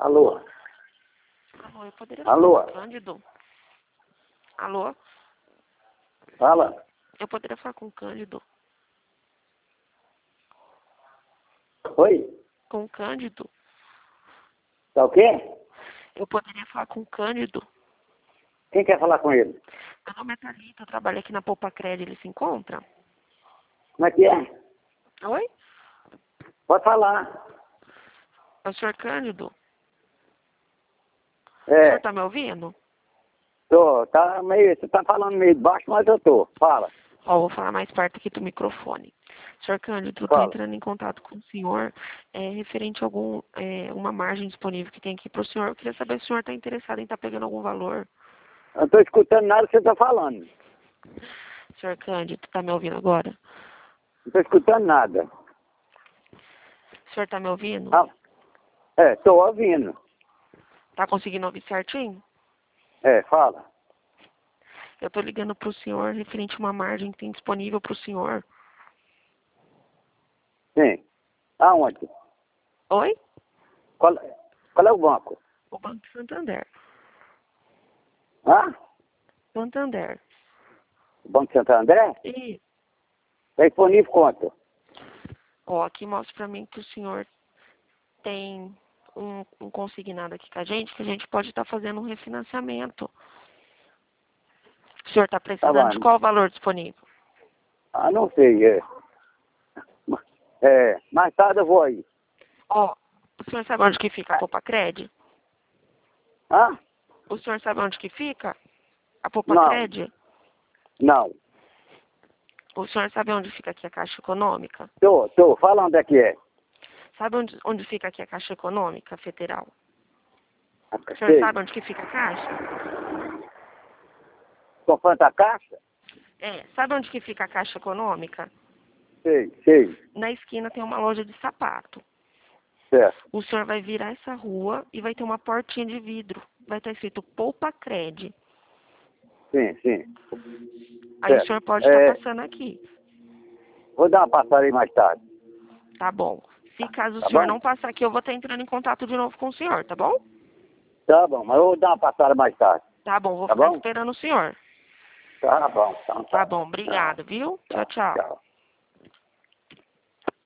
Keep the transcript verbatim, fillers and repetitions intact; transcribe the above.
Alô? Alô, eu poderia Alô? falar com o Cândido? Alô? Fala. Eu poderia falar com o Cândido? Oi? Com o Cândido? Tá o quê? Eu poderia falar com o Cândido? Quem quer falar com ele? Meu nome é Thalita, eu trabalho aqui na Poupa Cred, ele se encontra? Como é que é? Oi? Pode falar. É o senhor Cândido? O É, senhor tá me ouvindo? tô, tá meio, você tá falando meio baixo, mas eu tô. Fala. Ó, vou falar mais perto aqui do microfone. Senhor Cândido, eu tô Fala. entrando em contato com o senhor é, referente a algum, é, uma margem disponível que tem aqui pro senhor. Eu queria saber se o senhor tá interessado em estar pegando algum valor. Eu não tô escutando nada que você tá falando. Senhor Cândido, tá me ouvindo agora? Não tô escutando nada. O senhor tá me ouvindo? Ah, é, tô ouvindo. Tá conseguindo ouvir certinho? É, fala. Eu tô ligando pro senhor referente a uma margem que tem disponível pro senhor. Sim. Aonde? Oi? Qual, qual é o banco? O Banco Santander. Hã? Santander. O Banco Santander? E, Tá disponível quanto? ó, aqui mostra pra mim que o senhor tem um, um consignado aqui com a gente, que a gente pode estar fazendo um refinanciamento. O senhor tá Tá precisando de bom. qual valor disponível? Ah, não sei, é. É, mais tarde eu vou aí. Ó, o senhor sabe onde que fica a Poupa Cred? Hã? O senhor sabe onde que fica a Poupa Não, Cred? não. O senhor sabe onde fica aqui a Caixa Econômica? Tô, tô. Fala onde é que é. Sabe onde, onde fica aqui a Caixa Econômica Federal? O senhor Sei. sabe onde que fica a Caixa? Conforme a caixa? É, sabe onde que fica a Caixa Econômica? Sei, sei. Na esquina tem uma loja de sapato. Certo. O senhor vai virar essa rua e vai ter uma portinha de vidro. Vai estar escrito Poupa Cred. Sim, sim. Aí o Certo. senhor pode estar É, passando aqui. vou dar uma passada aí mais tarde. Tá bom. Se caso o Tá senhor bom? não passar aqui, eu vou estar entrando em contato de novo com o senhor, tá bom? Tá bom, mas eu vou dar uma passada mais tarde. Tá bom, vou Tá ficar bom? esperando o senhor. Tá bom, então Tá tá. bom, Tchau, obrigado, viu? Tchau, tchau, tchau. tchau.